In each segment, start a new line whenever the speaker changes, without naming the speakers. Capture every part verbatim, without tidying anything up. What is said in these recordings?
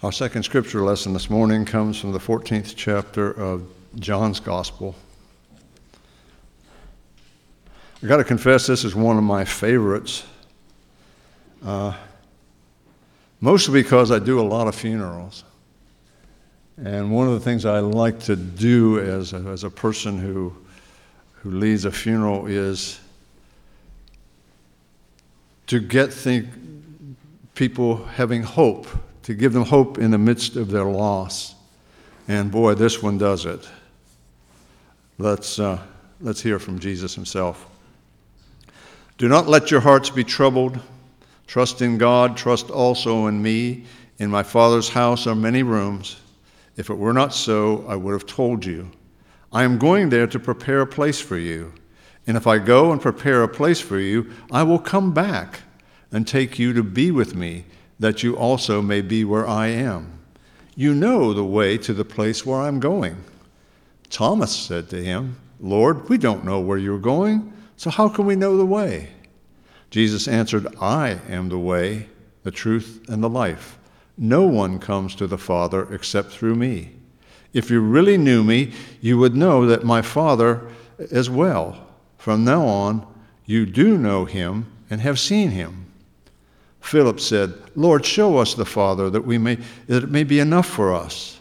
Our second scripture lesson this morning comes from the fourteenth chapter of John's Gospel. I got to confess, this is one of my favorites, uh, mostly because I do a lot of funerals. And one of the things I like to do as a, as a person who, who leads a funeral is to get think, people having hope, to give them hope in the midst of their loss. And boy, this one does it. Let's, uh, let's hear from Jesus himself. Do not let your hearts be troubled. Trust in God, trust also in me. In my Father's house are many rooms. If it were not so, I would have told you. I am going there to prepare a place for you. And if I go and prepare a place for you, I will come back and take you to be with me, that you also may be where I am. You know the way to the place where I'm going. Thomas said to him, Lord, we don't know where you're going, so how can we know the way? Jesus answered, I am the way, the truth, and the life. No one comes to the Father except through me. If you really knew me, you would know that my Father as well. From now on, you do know him and have seen him. Philip said, Lord, show us the Father, that we may that it may be enough for us.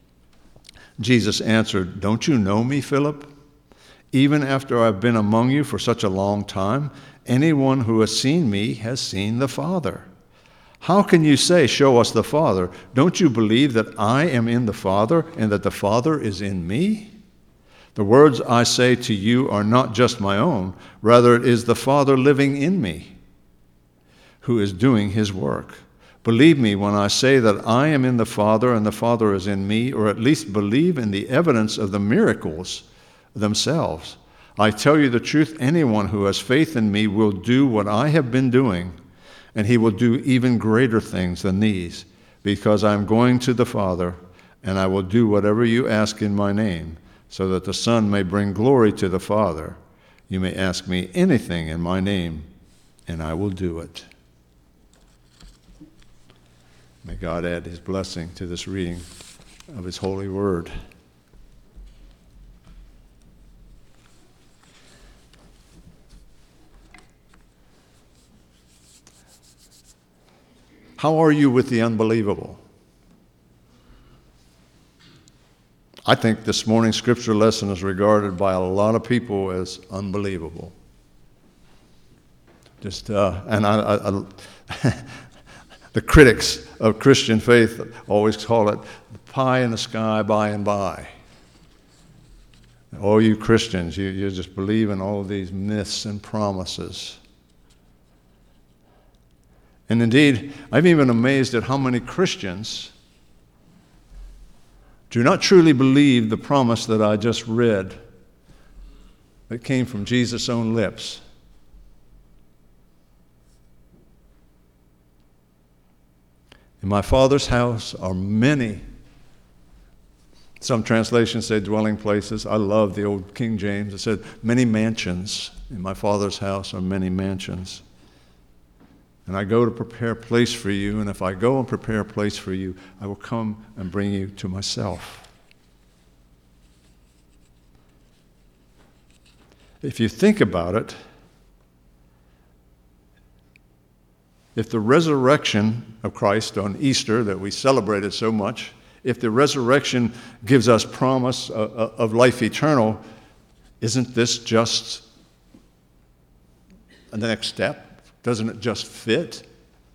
Jesus answered, Don't you know me, Philip? Even after I've been among you for such a long time, anyone who has seen me has seen the Father. How can you say, show us the Father? Don't you believe that I am in the Father and that the Father is in me? The words I say to you are not just my own. Rather, it is the Father living in me who is doing his work. Believe me when I say that I am in the Father and the Father is in me, or at least believe in the evidence of the miracles themselves. I tell you the truth, anyone who has faith in me will do what I have been doing, and he will do even greater things than these, because I am going to the Father, and I will do whatever you ask in my name, so that the Son may bring glory to the Father. You may ask me anything in my name, and I will do it. May God add his blessing to this reading of his holy word. How are you with the unbelievable? I think this morning's scripture lesson is regarded by a lot of people as unbelievable. Just uh, and I, I, I the critics of Christian faith always call it the pie in the sky by and by. All you Christians, you, you just believe in all of these myths and promises. And indeed, I'm even amazed at how many Christians do not truly believe the promise that I just read that came from Jesus' own lips. In my Father's house are many, some translations say dwelling places. I love the old King James. It said many mansions. In my Father's house are many mansions. And I go to prepare a place for you, and if I go and prepare a place for you, I will come and bring you to myself. If you think about it, if the resurrection of Christ on Easter that we celebrated so much, if the resurrection gives us promise of life eternal, isn't this just the next step? Doesn't it just fit?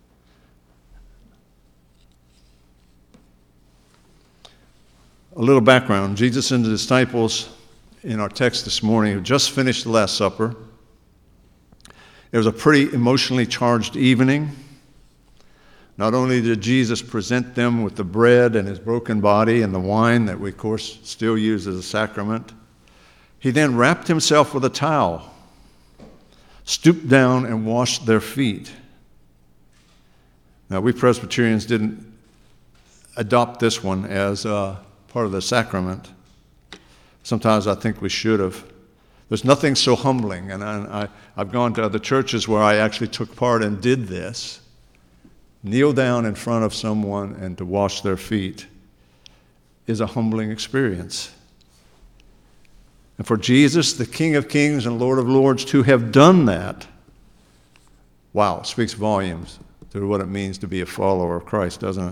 A little background. Jesus and the disciples in our text this morning have just finished the Last Supper. It was a pretty emotionally charged evening. Not only did Jesus present them with the bread and his broken body and the wine that we, of course, still use as a sacrament, he then wrapped himself with a towel, stooped down and washed their feet. Now, we Presbyterians didn't adopt this one as uh, part of the sacrament. Sometimes I think we should have. There's nothing so humbling, and I, I, I've gone to other churches where I actually took part and did this. kneel down in front of someone and to wash their feet is a humbling experience. And for Jesus, the King of Kings and Lord of Lords, to have done that, wow, speaks volumes to what it means to be a follower of Christ, doesn't it?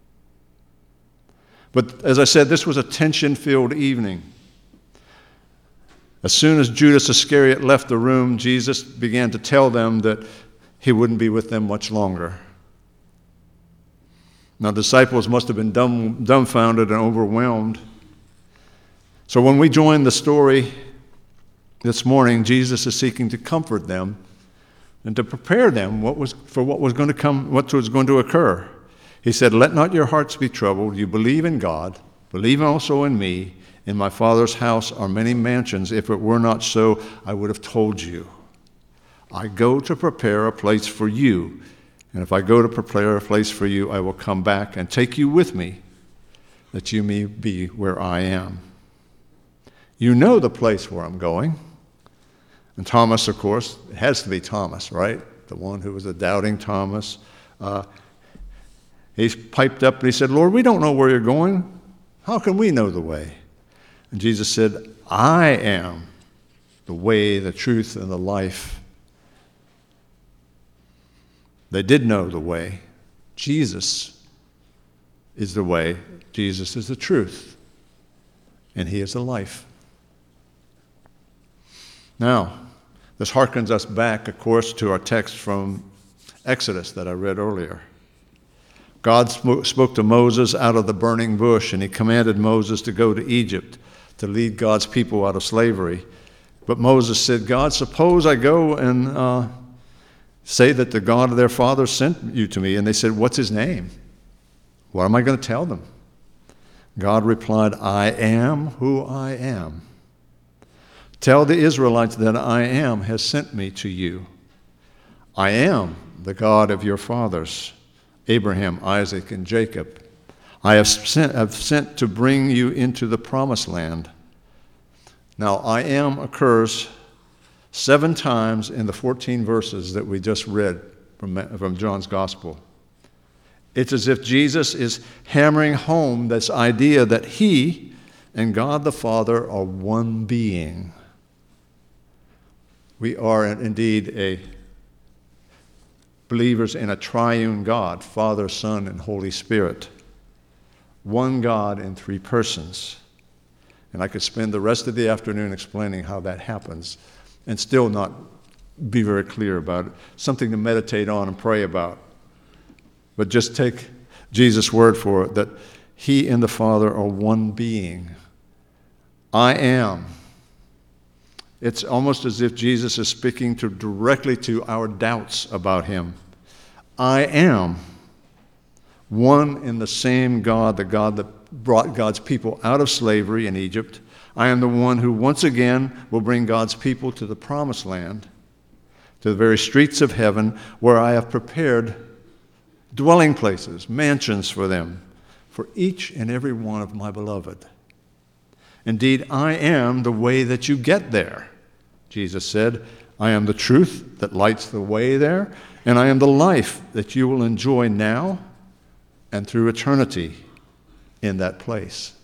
But as I said, this was a tension-filled evening. As soon as Judas Iscariot left the room, Jesus began to tell them that he wouldn't be with them much longer. Now, disciples must have been dumb, dumbfounded and overwhelmed. So when we join the story this morning, Jesus is seeking to comfort them and to prepare them what was, for what was going to come, what was going to occur. He said, "Let not your hearts be troubled. You believe in God, believe also in me. In my Father's house are many mansions. If it were not so, I would have told you. I go to prepare a place for you. And if I go to prepare a place for you, I will come back and take you with me, that you may be where I am." You know the place where I'm going. And Thomas, of course, it has to be Thomas, right? The one who was a doubting Thomas. Uh, he piped up and he said, "Lord, we don't know where you're going. How can we know the way?" And Jesus said, "I am the way, the truth, and the life." They did know the way. Jesus is the way. Jesus is the truth. And he is the life. Now, this harkens us back, of course, to our text from Exodus that I read earlier. God spoke to Moses out of the burning bush, and he commanded Moses to go to Egypt to lead God's people out of slavery. But Moses said, "God, suppose I go and uh, say that the God of their father sent you to me." And they said, "What's his name? What am I going to tell them?" God replied, "I am who I am. Tell the Israelites that I am has sent me to you. I am the God of your fathers, Abraham, Isaac, and Jacob. I have sent, have sent to bring you into the promised land." Now, I am occurs seven times in the fourteen verses that we just read from, from John's Gospel. It's as if Jesus is hammering home this idea that he and God the Father are one being. We are indeed a believers in a triune God, Father, Son, and Holy Spirit. One God in three persons. And I could spend the rest of the afternoon explaining how that happens and still not be very clear about it. Something to meditate on and pray about. But just take Jesus' word for it, that he and the Father are one being. I am. It's almost as if Jesus is speaking to directly to our doubts about him. I am one in the same God, the God that brought God's people out of slavery in Egypt. I am the one who once again will bring God's people to the promised land, to the very streets of heaven, where I have prepared dwelling places, mansions for them, for each and every one of my beloved. Indeed, I am the way that you get there. Jesus said, "I am the truth that lights the way there, and I am the life that you will enjoy now and through eternity in that place."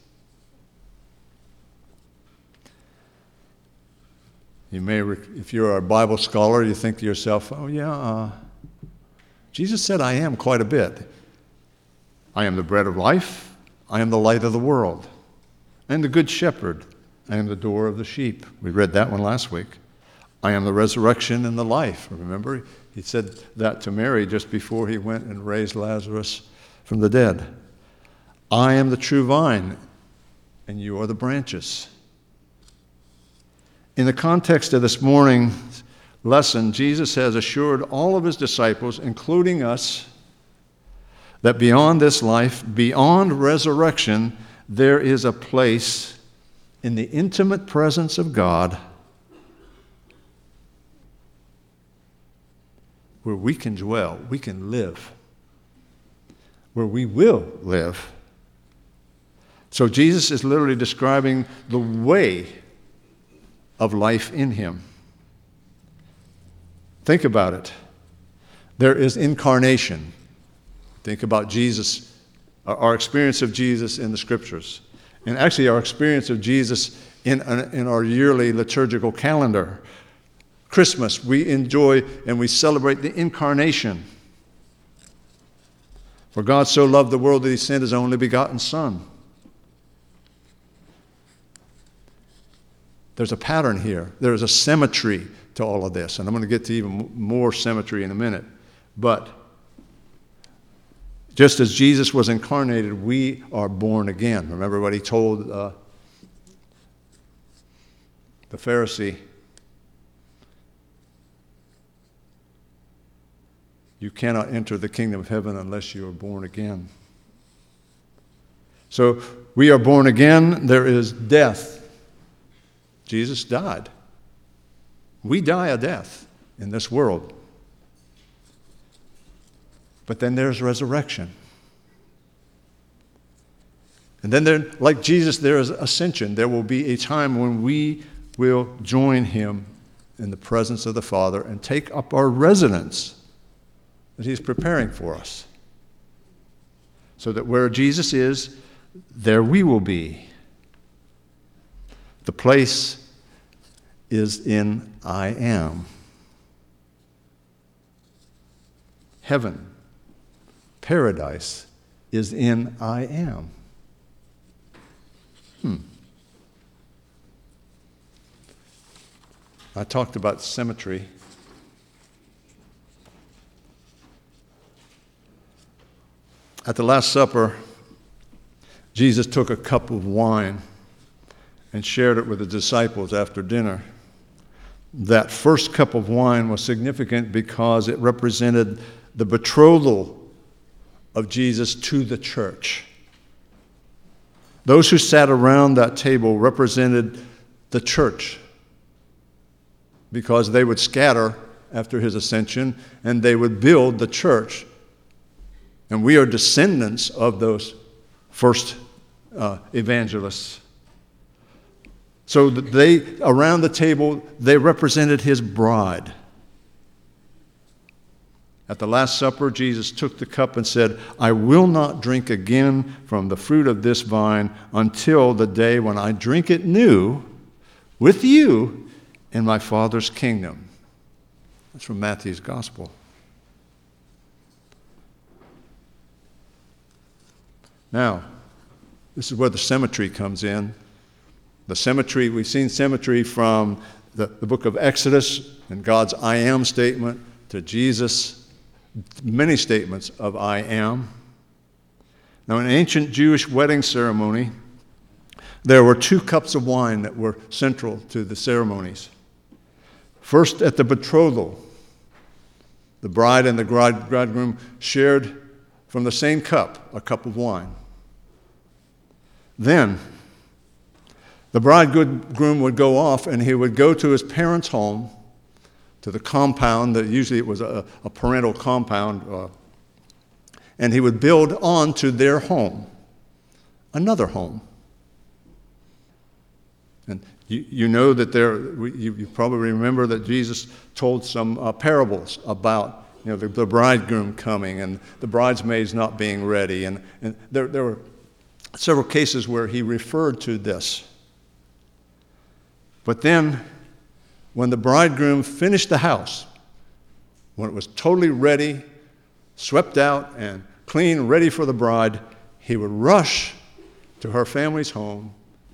You may, if you're a Bible scholar, you think to yourself, "Oh yeah, uh, Jesus said I am quite a bit. I am the bread of life. I am the light of the world. I am the good shepherd. I am the door of the sheep." We read that one last week. "I am the resurrection and the life." Remember, he said that to Mary just before he went and raised Lazarus from the dead. "I am the true vine, and you are the branches." In the context of this morning's lesson, Jesus has assured all of his disciples, including us, that beyond this life, beyond resurrection, there is a place in the intimate presence of God where we can dwell, we can live, where we will live. So Jesus is literally describing the way of life in him. Think about it. There is incarnation. Think about Jesus, our experience of Jesus in the Scriptures, and actually our experience of Jesus in, in our yearly liturgical calendar. Christmas, we enjoy and we celebrate the incarnation. For God so loved the world that he sent his only begotten Son. There's a pattern here. There's a symmetry to all of this, and I'm going to get to even more symmetry in a minute. But just as Jesus was incarnated, we are born again. Remember what he told uh, the Pharisee? You cannot enter the kingdom of heaven unless you are born again. So we are born again. There is death. Jesus died. We die a death in this world. But then there's resurrection. And then there, like Jesus, there is ascension. There will be a time when we will join him in the presence of the Father and take up our residence that he's preparing for us. So that where Jesus is, there we will be. The place is in I am. Heaven, paradise, is in I am. Hmm. I talked about symmetry. At the Last Supper, Jesus took a cup of wine and shared it with the disciples after dinner. That first cup of wine was significant because it represented the betrothal of Jesus to the church. Those who sat around that table represented the church because they would scatter after his ascension and they would build the church. And we are descendants of those first uh, evangelists. So that they, around the table, they represented his bride. At the Last Supper, Jesus took the cup and said, I will not drink again from the fruit of this vine until the day when I drink it new with you in my Father's kingdom. That's from Matthew's Gospel. Now, this is where the symmetry comes in. The symmetry, we've seen symmetry from the, the book of Exodus and God's I am statement to Jesus' many statements of I am. Now, in ancient Jewish wedding ceremony, there were two cups of wine that were central to the ceremonies. First, at the betrothal, the bride and the bridegroom shared from the same cup a cup of wine. Then, the bridegroom would go off and he would go to his parents' home, to the compound, that usually it was a, a parental compound, uh, and he would build on to their home, another home. And you, you know that there, you, you probably remember that Jesus told some uh, parables about you know, the, the bridegroom coming and the bridesmaids not being ready. And, and there, there were several cases where he referred to this. But then, when the bridegroom finished the house, when it was totally ready, swept out and clean, ready for the bride, he would rush to her family's home,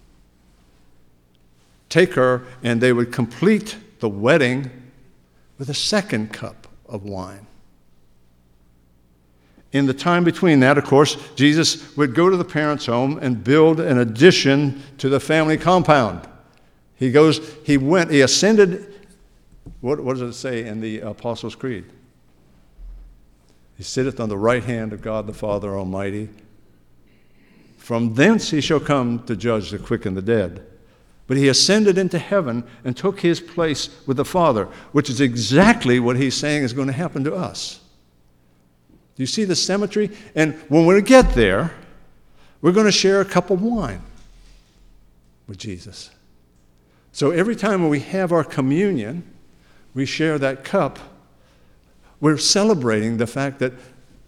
take her, and they would complete the wedding with a second cup of wine. In the time between that, of course, Jesus would go to the parents' home and build an addition to the family compound. He goes, he went, he ascended, what, what does it say in the Apostles' Creed? He sitteth on the right hand of God the Father Almighty. From thence he shall come to judge the quick and the dead. But he ascended into heaven and took his place with the Father, which is exactly what he's saying is going to happen to us. Do you see the symmetry? And when we get there, we're going to share a cup of wine with Jesus. So every time we have our communion, we share that cup. We're celebrating the fact that, hey,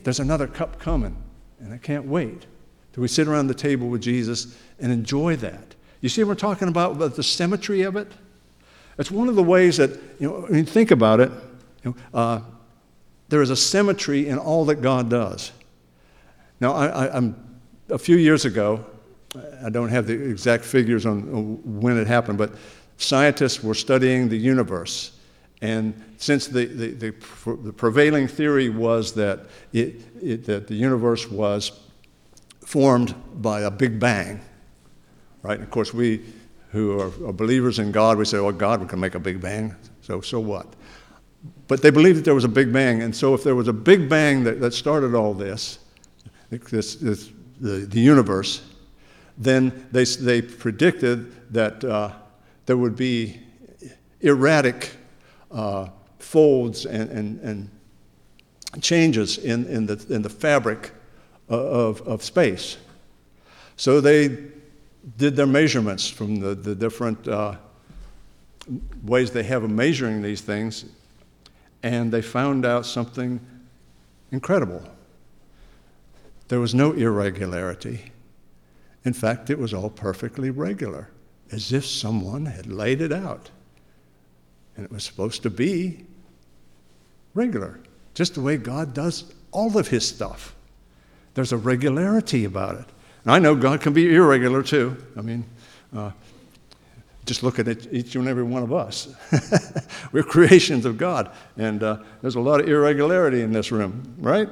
there's another cup coming, and I can't wait till we sit around the table with Jesus and enjoy that. You see what we're talking about, about the symmetry of it? It's one of the ways that, you know, when you think about it, you know, uh, there is a symmetry in all that God does. Now, I, I, I'm a few years ago, I don't have the exact figures on when it happened, but scientists were studying the universe. And since the, the, the, the prevailing theory was that, it, it, that the universe was formed by a big bang, right? And of course, we who are, are believers in God, we say, oh, God can make a big bang, so so what? But they believed that there was a big bang, and so if there was a big bang that, that started all this, this, this the, the universe, then they, they predicted that uh, there would be erratic uh, folds and, and, and changes in, in, the, in the fabric of, of space. So they did their measurements from the, the different uh, ways they have of measuring these things, and they found out something incredible. There was no irregularity. In fact, it was all perfectly regular, as if someone had laid it out. And it was supposed to be regular, just the way God does all of his stuff. There's a regularity about it. And I know God can be irregular too. I mean, uh, just look at it, each and every one of us. We're creations of God, and uh, there's a lot of irregularity in this room, right?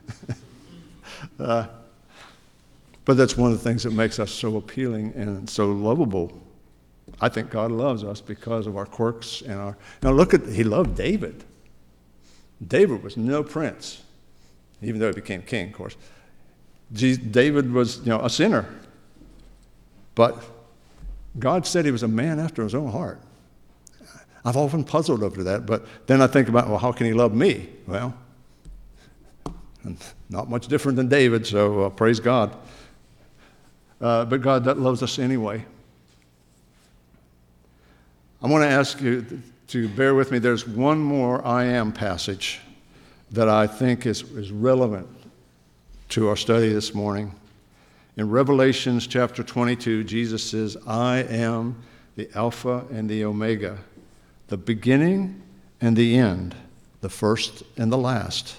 uh, but that's one of the things that makes us so appealing and so lovable. I think God loves us because of our quirks and our... Now look at, he loved David. David was no prince, even though he became king, of course. David was, you know, a sinner. But God said he was a man after his own heart. I've often puzzled over that, but then I think about, well, how can he love me? Well, not much different than David, so uh, praise God. Uh, but God that loves us anyway. I want to ask you to bear with me. There's one more I am passage that I think is, is relevant to our study this morning. In Revelations chapter twenty-two, Jesus says, I am the Alpha and the Omega, the beginning and the end, the first and the last.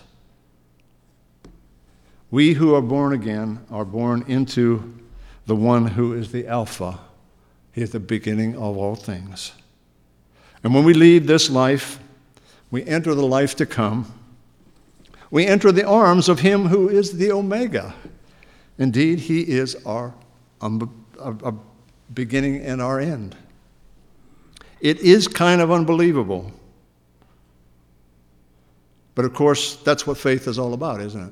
We who are born again are born into the one who is the Alpha. He is the beginning of all things. And when we leave this life, we enter the life to come. We enter the arms of him who is the Omega. Indeed, he is our, um, our, our beginning and our end. It is kind of unbelievable. But of course, that's what faith is all about, isn't it?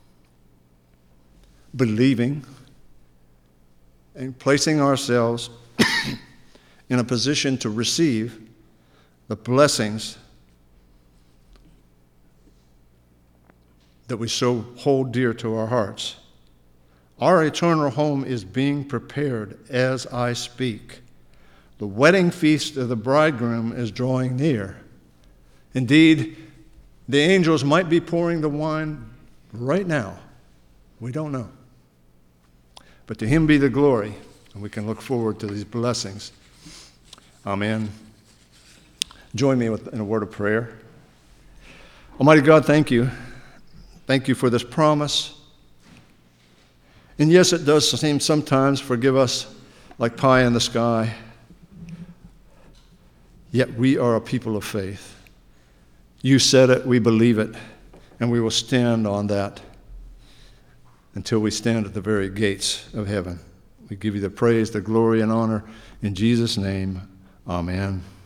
Believing and placing ourselves in a position to receive the blessings that we so hold dear to our hearts. Our eternal home is being prepared as I speak. The wedding feast of the bridegroom is drawing near. Indeed, the angels might be pouring the wine right now. We don't know. But to him be the glory, and we can look forward to these blessings. Amen. Join me in a word of prayer. Almighty God, thank you. Thank you for this promise. And yes, it does seem sometimes, forgive us, like pie in the sky. Yet we are a people of faith. You said it, we believe it, and we will stand on that until we stand at the very gates of heaven. We give you the praise, the glory, and honor. In Jesus' name, amen.